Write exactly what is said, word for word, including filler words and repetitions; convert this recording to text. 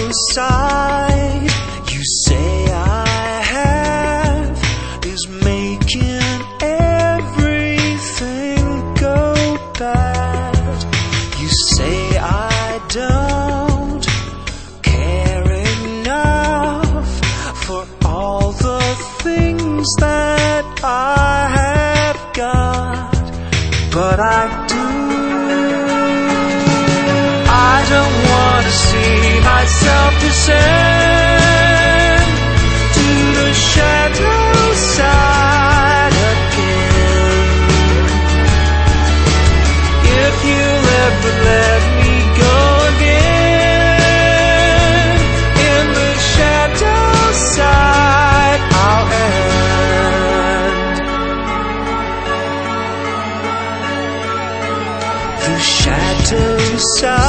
side you say I have is making everything go bad. You say I don't care enough for all the things that I have got, but I do. I don't want to see myself descend to the shadow side again. If you'll ever let me go again, in the shadow side I'll end. The shadow side